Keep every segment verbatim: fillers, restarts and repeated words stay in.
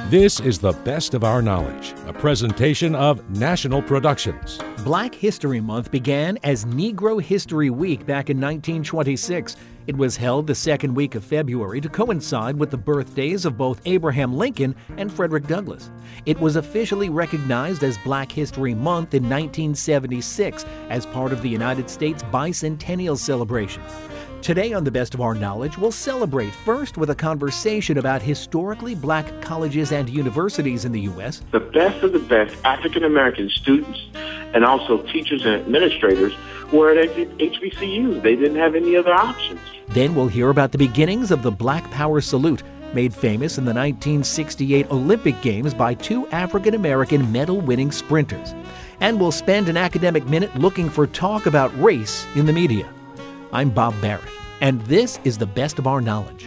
This is the Best of Our Knowledge, a presentation of National Productions. Black History Month began as Negro History Week back in nineteen twenty-six. It was held the second week of February to coincide with the birthdays of both Abraham Lincoln and Frederick Douglass. It was officially recognized as Black History Month in nineteen seventy-six as part of the United States bicentennial celebration. Today on The Best of Our Knowledge, we'll celebrate first with a conversation about historically black colleges and universities in the U S. The best of the best African-American students and also teachers and administrators were at H B C Us. They didn't have any other options. Then we'll hear about the beginnings of the Black Power Salute, made famous in the nineteen sixty-eight Olympic Games by two African-American medal-winning sprinters. And we'll spend an academic minute looking for talk about race in the media. I'm Bob Barrett, and this is the Best of Our Knowledge.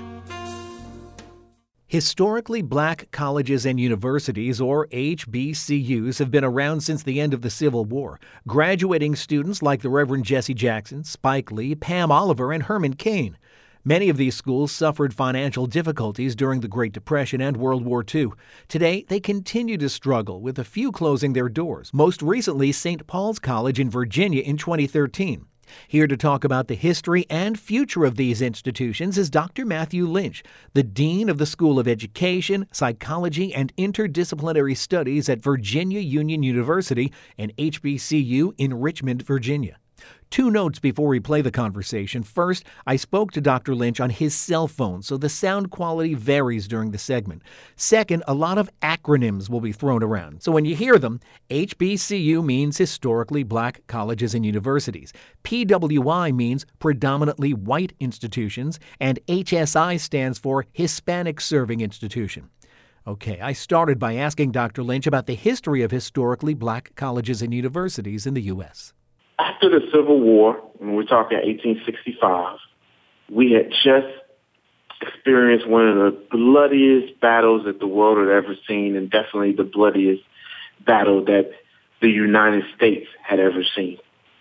Historically black colleges and universities, or H B C Us, have been around since the end of the Civil War, graduating students like the Reverend Jesse Jackson, Spike Lee, Pam Oliver, and Herman Cain. Many of these schools suffered financial difficulties during the Great Depression and World War Two. Today, they continue to struggle, with a few closing their doors, most recently Saint Paul's College in Virginia in twenty thirteen. Here to talk about the history and future of these institutions is Doctor Matthew Lynch, the Dean of the School of Education, Psychology, and Interdisciplinary Studies at Virginia Union University and H B C U in Richmond, Virginia. Two notes before we play the conversation. First, I spoke to Doctor Lynch on his cell phone, so the sound quality varies during the segment. Second, a lot of acronyms will be thrown around. So when you hear them, H B C U means historically black colleges and universities. P W I means predominantly white institutions, and H S I stands for Hispanic Serving Institution. Okay, I started by asking Doctor Lynch about the history of historically black colleges and universities in the U S After the Civil War, when we're talking eighteen sixty-five, we had just experienced one of the bloodiest battles that the world had ever seen, and definitely the bloodiest battle that the United States had ever seen.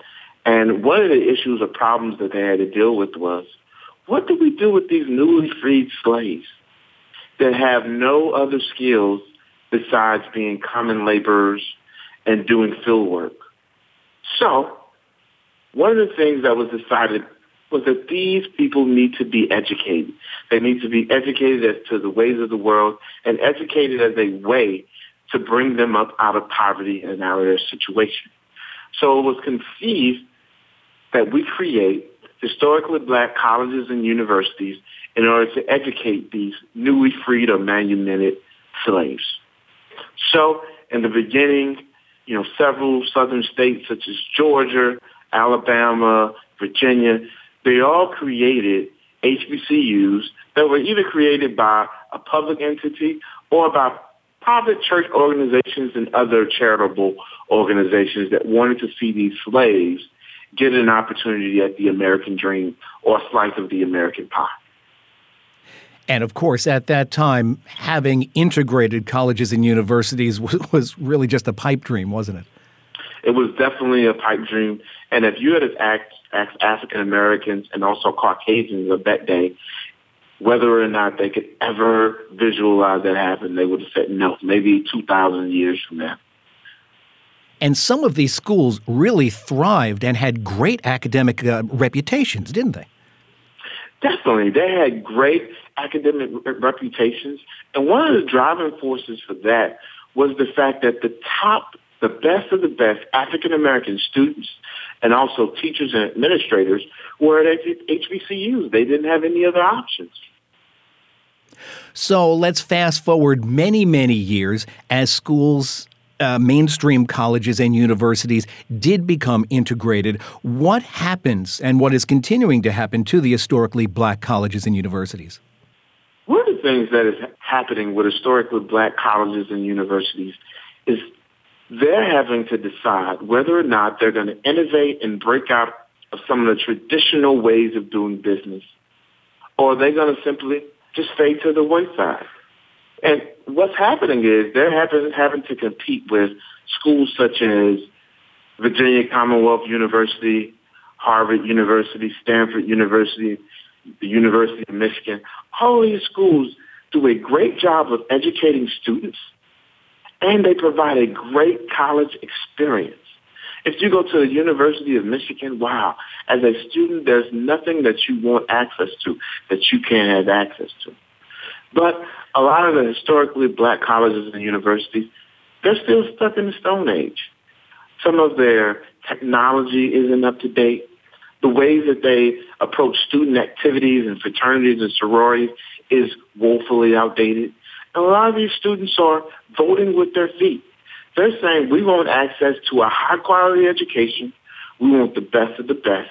And one of the issues or problems that they had to deal with was, what do we do with these newly freed slaves that have no other skills besides being common laborers and doing field work? So, one of the things that was decided was that these people need to be educated. They need to be educated as to the ways of the world and educated as a way to bring them up out of poverty and out of their situation. So it was conceived that we create historically black colleges and universities in order to educate these newly freed or manumitted slaves. So in the beginning, you know, several southern states such as Georgia, Alabama, Virginia, they all created H B C Us that were either created by a public entity or by private church organizations and other charitable organizations that wanted to see these slaves get an opportunity at the American dream or a slice of the American pie. And of course, at that time, having integrated colleges and universities was, was really just a pipe dream, wasn't it? It was definitely a pipe dream. And if you had asked, asked African Americans and also Caucasians of that day whether or not they could ever visualize that happen, they would have said no, maybe two thousand years from now. And some of these schools really thrived and had great academic uh, reputations, didn't they? Definitely. They had great academic reputations. And one of the driving forces for that was the fact that the top, the best of the best African-American students and also teachers and administrators were at H B C Us. They didn't have any other options. So let's fast forward many, many years as schools, uh, mainstream colleges and universities did become integrated. What happens and what is continuing to happen to the historically black colleges and universities? One of the things that is happening with historically black colleges and universities is they're having to decide whether or not they're going to innovate and break out of some of the traditional ways of doing business, or they're going to simply just fade to the wayside. And what's happening is they're having, having to compete with schools such as Virginia Commonwealth University, Harvard University, Stanford University, the University of Michigan. All these schools do a great job of educating students, and they provide a great college experience. If you go to the University of Michigan, wow, as a student, there's nothing that you want access to that you can't have access to. But a lot of the historically black colleges and universities, they're still stuck in the Stone Age. Some of their technology isn't up to date. The ways that they approach student activities and fraternities and sororities is woefully outdated. And a lot of these students are voting with their feet. They're saying we want access to a high-quality education. We want the best of the best.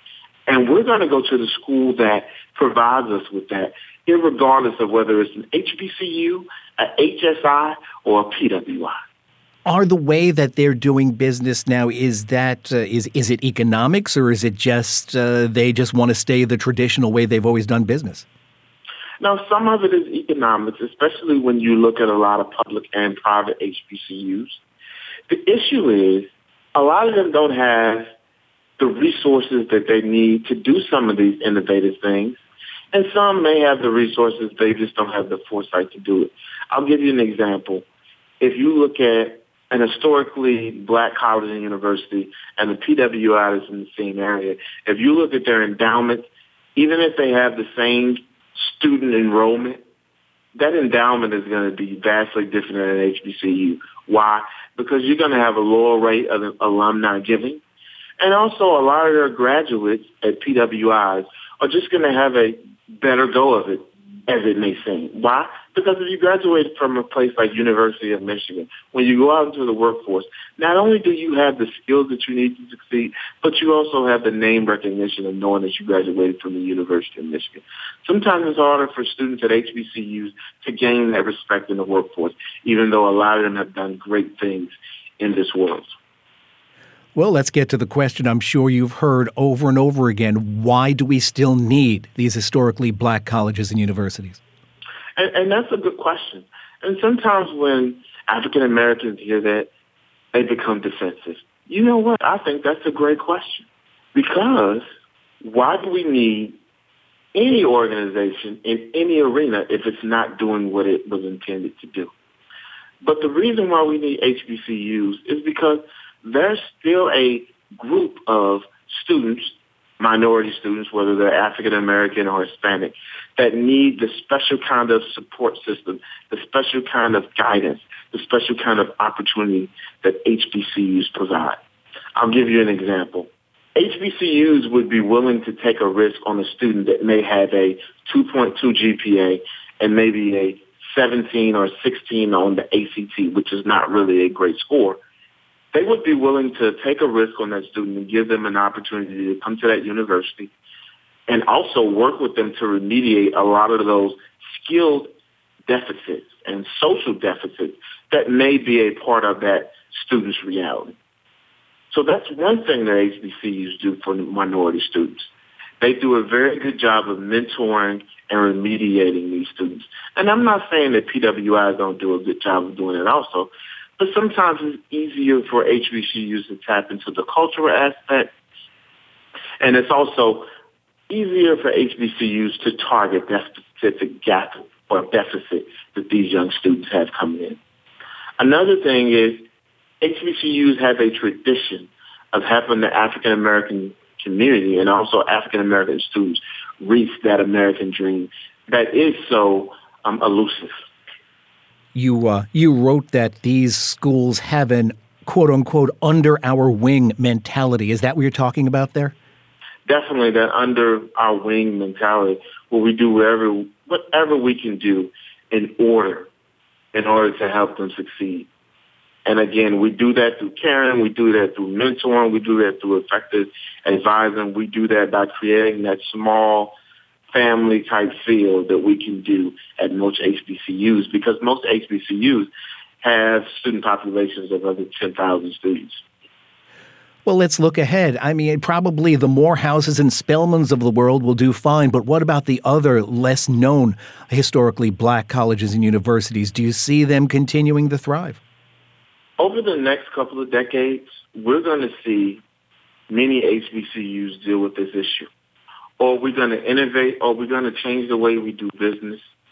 And we're going to go to the school that provides us with that, irregardless of whether it's an H B C U, a H S I, or a P W I. Are the way that they're doing business now, is that uh, is is it economics, or is it just uh, they just want to stay the traditional way they've always done business? Now, some of it is economics, especially when you look at a lot of public and private H B C Us. The issue is a lot of them don't have the resources that they need to do some of these innovative things, and some may have the resources, they just don't have the foresight to do it. I'll give you an example. If you look at an historically black college and university and the P W I is in the same area, if you look at their endowment, even if they have the same student enrollment, that endowment is going to be vastly different than an H B C U. Why? Because you're going to have a lower rate of alumni giving. And also a lot of their graduates at P W Is are just going to have a better go of it, as it may seem. Why? Because if you graduate from a place like University of Michigan, when you go out into the workforce, not only do you have the skills that you need to succeed, but you also have the name recognition of knowing that you graduated from the University of Michigan. Sometimes it's harder for students at H B C Us to gain that respect in the workforce, even though a lot of them have done great things in this world. Well, let's get to the question I'm sure you've heard over and over again. Why do we still need these historically black colleges and universities? And, and that's a good question. And sometimes when African Americans hear that, they become defensive. You know what? I think that's a great question. Because why do we need any organization in any arena if it's not doing what it was intended to do? But the reason why we need H B C Us is because there's still a group of students, minority students, whether they're African American or Hispanic, that need the special kind of support system, the special kind of guidance, the special kind of opportunity that H B C Us provide. I'll give you an example. H B C Us would be willing to take a risk on a student that may have a two point two G P A and maybe a seventeen or sixteen on the A C T, which is not really a great score. They would be willing to take a risk on that student and give them an opportunity to come to that university and also work with them to remediate a lot of those skilled deficits and social deficits that may be a part of that student's reality. So that's one thing that H B C Us do for minority students. They do a very good job of mentoring and remediating these students. And I'm not saying that P W Is don't do a good job of doing it also, but sometimes it's easier for H B C Us to tap into the cultural aspect. And it's also easier for H B C Us to target that specific gap or deficit that these young students have coming in. Another thing is H B C Us have a tradition of helping the African American community and also African American students reach that American dream that is so um, elusive. You uh, you wrote that these schools have an quote-unquote under our wing mentality. Is that what you're talking about there? Definitely that under our wing mentality, where we do whatever whatever we can do in order in order to help them succeed. And again, we do that through caring, we do that through mentoring, we do that through effective advising, we do that by creating that small family type feel that we can do at most H B C Us, because most H B C Us have student populations of over ten thousand students. Well, let's look ahead. I mean, probably the Morehouses and Spelmans of the world will do fine, but what about the other less known historically black colleges and universities? Do you see them continuing to thrive? Over the next couple of decades, we're going to see many H B C Us deal with this issue. Or we're going to innovate, or we're going to change the way we do business,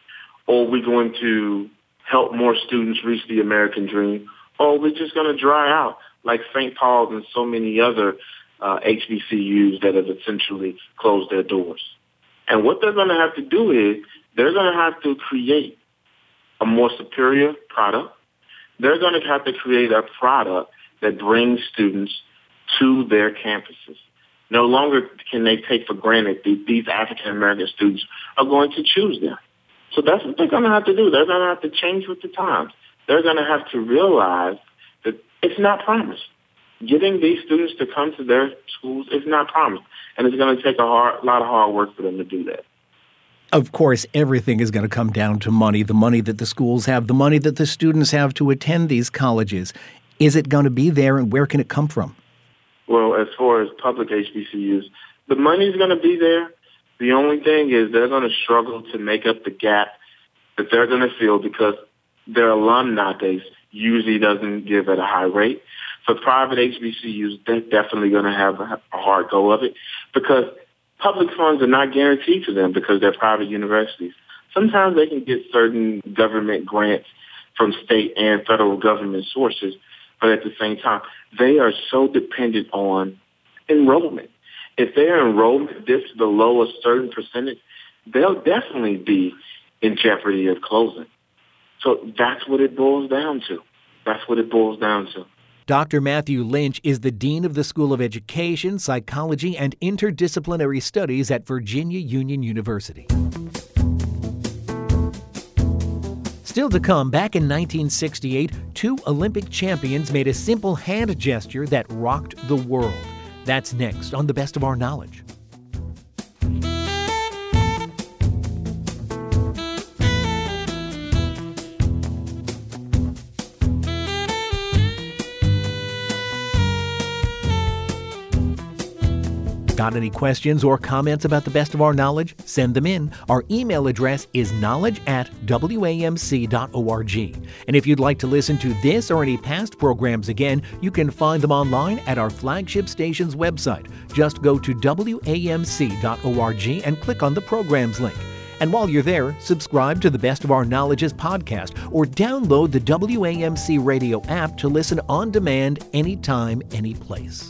Or are we going to help more students reach the American dream? Or are we just going to dry out like Saint Paul's and so many other uh, H B C Us that have essentially closed their doors? And what they're going to have to do is they're going to have to create a more superior product. They're going to have to create a product that brings students to their campuses. No longer can they take for granted that these African-American students are going to choose them. So that's what they're going to have to do. They're going to have to change with the times. They're going to have to realize that it's not promised. Getting these students to come to their schools is not promised. And it's going to take a hard, lot of hard work for them to do that. Of course, everything is going to come down to money, the money that the schools have, the money that the students have to attend these colleges. Is it going to be there, and where can it come from? Well, as far as public H B C Us, the money is going to be there. The only thing is they're going to struggle to make up the gap that they're going to feel because their alumni base usually doesn't give at a high rate. For private H B C Us, they're definitely going to have a hard go of it because public funds are not guaranteed to them because they're private universities. Sometimes they can get certain government grants from state and federal government sources, but at the same time, they are so dependent on enrollment. If their enrollment dips below a certain percentage, they'll definitely be in jeopardy of closing. So that's what it boils down to. That's what it boils down to. Doctor Matthew Lynch is the Dean of the School of Education, Psychology, and Interdisciplinary Studies at Virginia Union University. Still to come, back in nineteen sixty-eight, two Olympic champions made a simple hand gesture that rocked the world. That's next on The Best of Our Knowledge. Got any questions or comments about The Best of Our Knowledge? Send them in. Our email address is knowledge at w a m c dot org. And if you'd like to listen to this or any past programs again, you can find them online at our flagship station's website. Just go to w a m c dot org and click on the programs link. And while you're there, subscribe to The Best of Our Knowledge's podcast or download the W A M C radio app to listen on demand anytime, any place.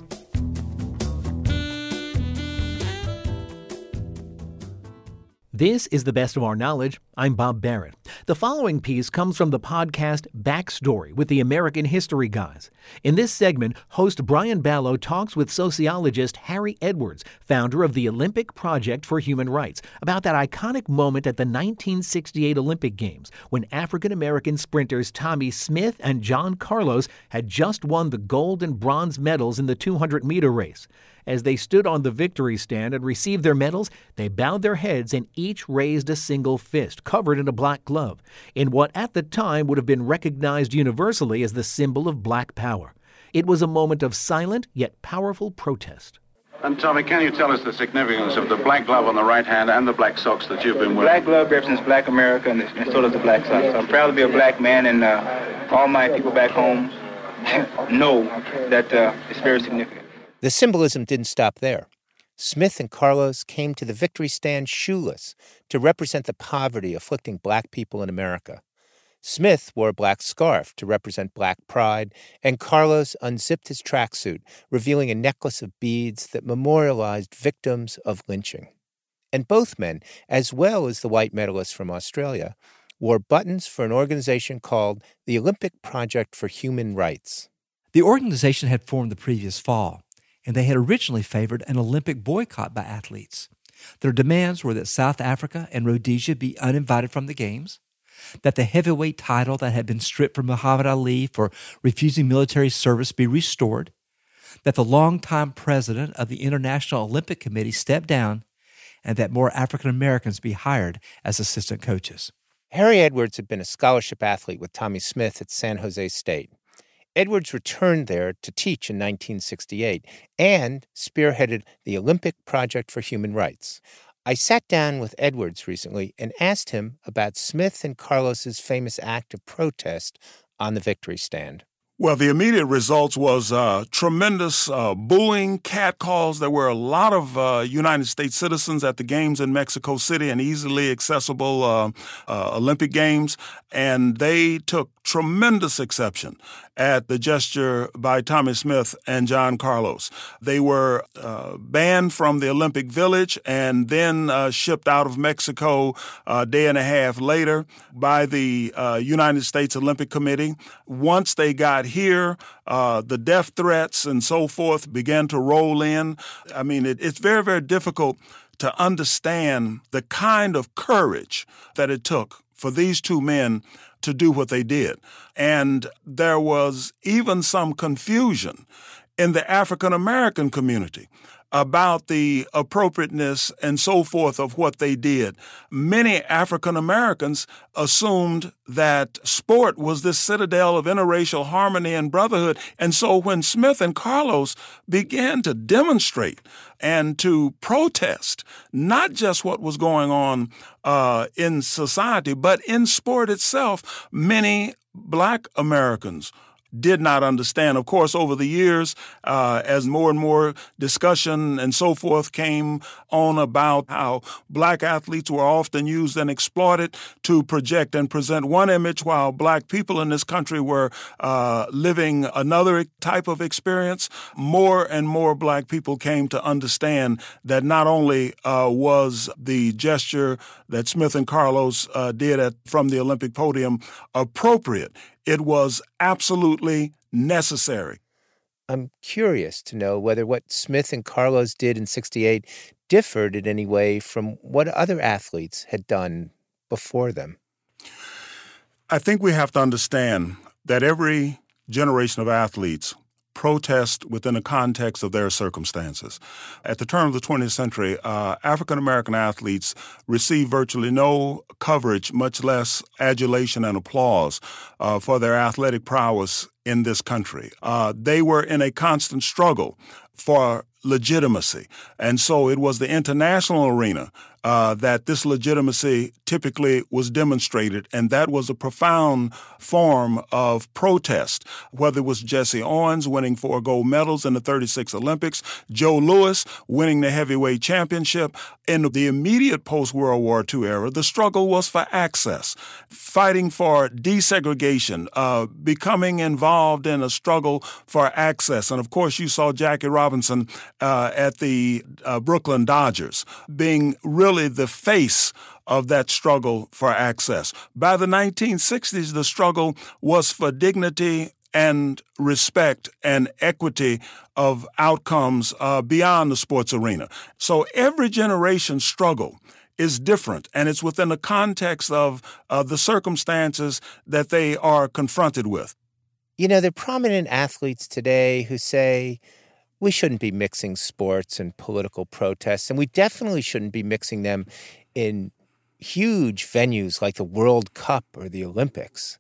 This is The Best of Our Knowledge. I'm Bob Barrett. The following piece comes from the podcast Backstory with the American History Guys. In this segment, host Brian Ballo talks with sociologist Harry Edwards, founder of the Olympic Project for Human Rights, about that iconic moment at the nineteen sixty-eight Olympic Games when African-American sprinters Tommie Smith and John Carlos had just won the gold and bronze medals in the two hundred meter race. As they stood on the victory stand and received their medals, they bowed their heads and each raised a single fist, covered in a black glove, in what at the time would have been recognized universally as the symbol of black power. It was a moment of silent yet powerful protest. And Tommy, can you tell us the significance of the black glove on the right hand and the black socks that you've been wearing? The black glove represents black America, and, and so does the black socks. So I'm proud to be a black man, and uh, all my people back home know that uh, it's very significant. The symbolism didn't stop there. Smith and Carlos came to the victory stand shoeless to represent the poverty afflicting black people in America. Smith wore a black scarf to represent black pride, and Carlos unzipped his tracksuit, revealing a necklace of beads that memorialized victims of lynching. And both men, as well as the white medalist from Australia, wore buttons for an organization called the Olympic Project for Human Rights. The organization had formed the previous fall, and they had originally favored an Olympic boycott by athletes. Their demands were that South Africa and Rhodesia be uninvited from the Games, that the heavyweight title that had been stripped from Muhammad Ali for refusing military service be restored, that the longtime president of the International Olympic Committee step down, and that more African Americans be hired as assistant coaches. Harry Edwards had been a scholarship athlete with Tommie Smith at San Jose State. Edwards returned there to teach in nineteen sixty-eight and spearheaded the Olympic Project for Human Rights. I sat down with Edwards recently and asked him about Smith and Carlos's famous act of protest on the victory stand. Well, the immediate results was uh, tremendous uh, booing, catcalls. There were a lot of uh, United States citizens at the games in Mexico City, and easily accessible uh, uh, Olympic Games, and they took tremendous exception at the gesture by Tommie Smith and John Carlos. They were uh, banned from the Olympic Village and then uh, shipped out of Mexico a day and a half later by the uh, United States Olympic Committee. Once they got here, uh, the death threats and so forth began to roll in. I mean, it, it's very, very difficult to understand the kind of courage that it took for these two men to do what they did. And there was even some confusion in the African American community about the appropriateness and so forth of what they did. Many African Americans assumed that sport was this citadel of interracial harmony and brotherhood. And so when Smith and Carlos began to demonstrate and to protest not just what was going on uh, in society, but in sport itself, many Black Americans did not understand. Of course, over the years, uh, as more and more discussion and so forth came on about how Black athletes were often used and exploited to project and present one image while Black people in this country were uh, living another type of experience, more and more Black people came to understand that not only uh, was the gesture that Smith and Carlos uh, did at, from the Olympic podium appropriate, it was absolutely necessary. I'm curious to know whether what Smith and Carlos did in sixty-eight differed in any way from what other athletes had done before them. I think we have to understand that every generation of athletes protest within the context of their circumstances. At the turn of the twentieth century, uh, African-American athletes received virtually no coverage, much less adulation and applause uh, for their athletic prowess in this country. Uh, they were in a constant struggle for legitimacy. And so it was the international arena uh, that this legitimacy typically was demonstrated, and that was a profound form of protest, whether it was Jesse Owens winning four gold medals in the thirty-six Olympics, Joe Louis winning the heavyweight championship. In the immediate post-World War Two era, the struggle was for access, fighting for desegregation, uh, becoming involved in a struggle for access. And of course, you saw Jackie Robinson uh, at the uh, Brooklyn Dodgers being really the face of that struggle for access. By the nineteen sixties, the struggle was for dignity and respect and equity of outcomes uh, beyond the sports arena. So every generation's struggle is different, and it's within the context of uh, the circumstances that they are confronted with. You know, there are prominent athletes today who say, we shouldn't be mixing sports and political protests, and we definitely shouldn't be mixing them in huge venues like the World Cup or the Olympics.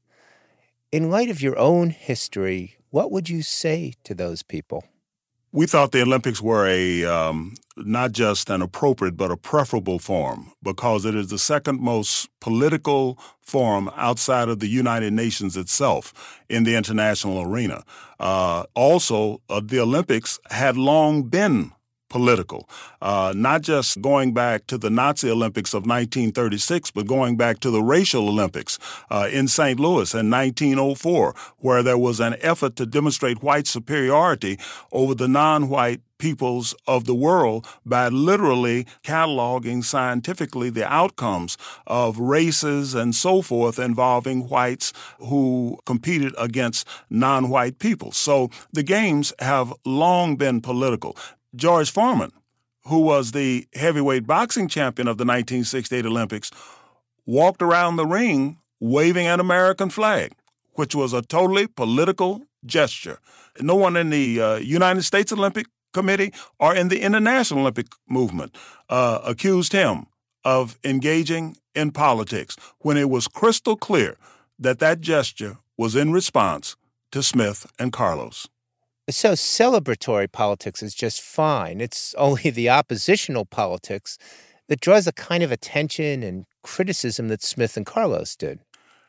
In light of your own history, what would you say to those people? We thought the Olympics were a um, not just an appropriate, but a preferable forum because it is the second most political forum outside of the United Nations itself in the international arena. Uh, also, uh, the Olympics had long been political, uh, not just going back to the Nazi Olympics of nineteen thirty-six, but going back to the racial Olympics uh, in Saint Louis in nineteen oh four, where there was an effort to demonstrate white superiority over the non-white peoples of the world by literally cataloging scientifically the outcomes of races and so forth involving whites who competed against non-white people. So the games have long been political. George Foreman, who was the heavyweight boxing champion of the nineteen sixty-eight Olympics, walked around the ring waving an American flag, which was a totally political gesture. No one in the uh, United States Olympic Committee or in the International Olympic Movement uh, accused him of engaging in politics when it was crystal clear that that gesture was in response to Smith and Carlos. So celebratory politics is just fine. It's only the oppositional politics that draws the kind of attention and criticism that Smith and Carlos did.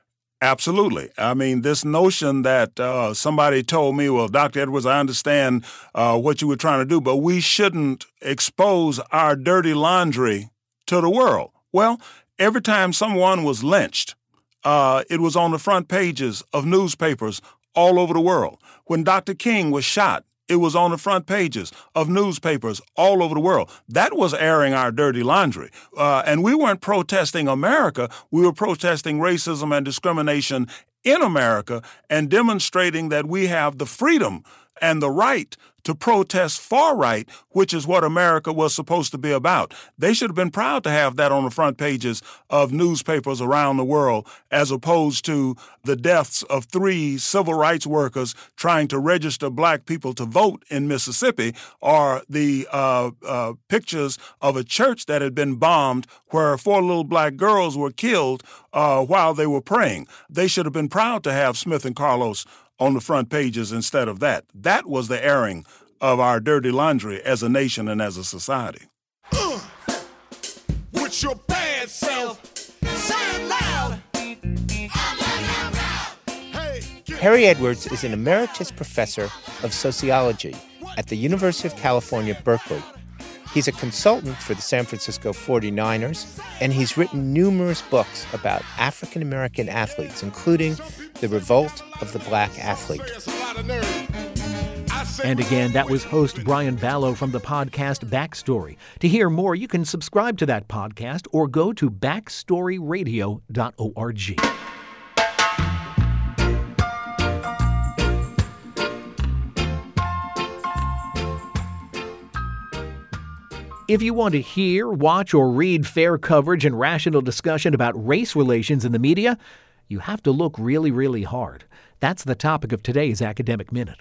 Absolutely. I mean, this notion that uh, somebody told me, well, Doctor Edwards, I understand uh, what you were trying to do, but we shouldn't expose our dirty laundry to the world. Well, every time someone was lynched, uh, it was on the front pages of newspapers all over the world. When Doctor King was shot, it was on the front pages of newspapers all over the world. That was airing our dirty laundry. Uh, and we weren't protesting America. We were protesting racism and discrimination in America and demonstrating that we have the freedom and the right to protest far right, which is what America was supposed to be about. They should have been proud to have that on the front pages of newspapers around the world, as opposed to the deaths of three civil rights workers trying to register black people to vote in Mississippi, or the uh, uh, pictures of a church that had been bombed where four little black girls were killed uh, while they were praying. They should have been proud to have Smith and Carlos on the front pages instead of that. That was the airing of our dirty laundry as a nation and as a society. Uh, with your bad self, say it loud. Hey, Harry Edwards is an emeritus professor of sociology at the University of California, Berkeley. He's a consultant for the San Francisco forty-niners, and he's written numerous books about African-American athletes, including The Revolt of the Black Athlete. And again, that was host Brian Ballo from the podcast Backstory. To hear more, you can subscribe to that podcast or go to backstory radio dot org. If you want to hear, watch, or read fair coverage and rational discussion about race relations in the media, you have to look really, really hard. That's the topic of today's Academic Minute.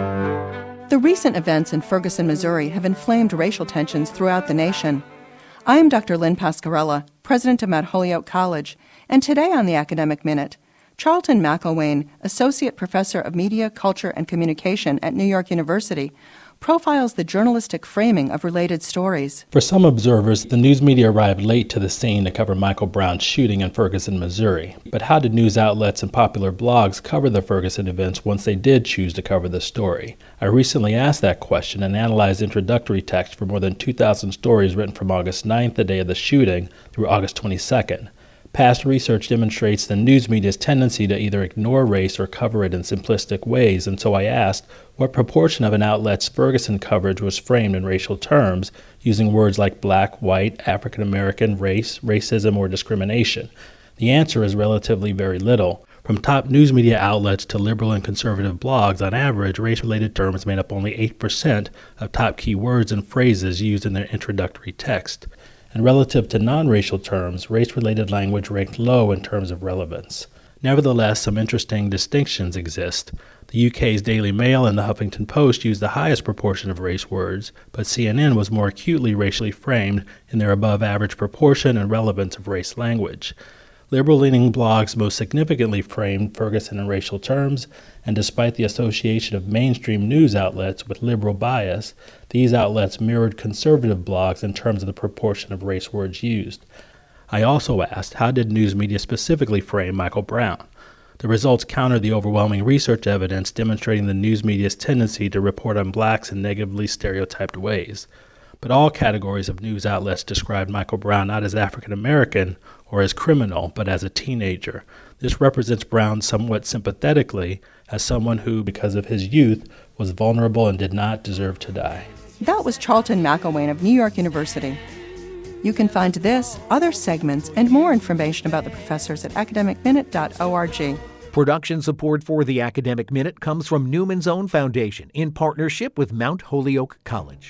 The recent events in Ferguson, Missouri have inflamed racial tensions throughout the nation. I am Doctor Lynn Pascarella, president of Mount Holyoke College, and today on the Academic Minute, Charlton McElwain, associate professor of media, culture, and communication at New York University, profiles the journalistic framing of related stories. For some observers, the news media arrived late to the scene to cover Michael Brown's shooting in Ferguson, Missouri. But how did news outlets and popular blogs cover the Ferguson events once they did choose to cover the story? I recently asked that question and analyzed introductory text for more than two thousand stories written from August ninth, the day of the shooting, through August twenty-second. Past research demonstrates the news media's tendency to either ignore race or cover it in simplistic ways, and so I asked what proportion of an outlet's Ferguson coverage was framed in racial terms, using words like black, white, African American, race, racism, or discrimination. The answer is relatively very little. From top news media outlets to liberal and conservative blogs, on average, race-related terms made up only eight percent of top key words and phrases used in their introductory text. And relative to non-racial terms, race-related language ranked low in terms of relevance. Nevertheless, some interesting distinctions exist. The U K's Daily Mail and the Huffington Post used the highest proportion of race words, but C N N was more acutely racially framed in their above-average proportion and relevance of race language. Liberal-leaning blogs most significantly framed Ferguson in racial terms, and despite the association of mainstream news outlets with liberal bias, these outlets mirrored conservative blogs in terms of the proportion of race words used. I also asked, how did news media specifically frame Michael Brown? The results countered the overwhelming research evidence demonstrating the news media's tendency to report on blacks in negatively stereotyped ways. But all categories of news outlets described Michael Brown not as African American or as criminal, but as a teenager. This represents Brown somewhat sympathetically as someone who, because of his youth, was vulnerable and did not deserve to die. That was Charlton McElwain of New York University. You can find this, other segments, and more information about the professors at academic minute dot org. Production support for the Academic Minute comes from Newman's Own Foundation in partnership with Mount Holyoke College.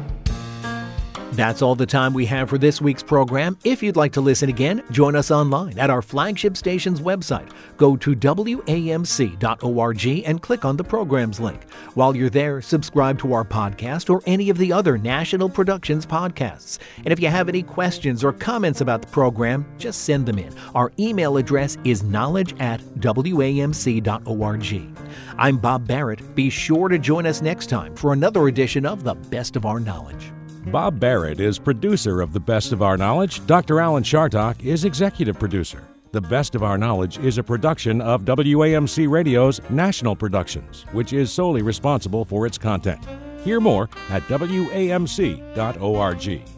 That's all the time we have for this week's program. If you'd like to listen again, join us online at our flagship station's website. Go to W A M C dot org and click on the programs link. While you're there, subscribe to our podcast or any of the other National Productions podcasts. And if you have any questions or comments about the program, just send them in. Our email address is knowledge at W A M C dot org. I'm Bob Barrett. Be sure to join us next time for another edition of The Best of Our Knowledge. Bob Barrett is producer of The Best of Our Knowledge. Doctor Alan Chartock is executive producer. The Best of Our Knowledge is a production of W A M C Radio's National Productions, which is solely responsible for its content. Hear more at W A M C dot org.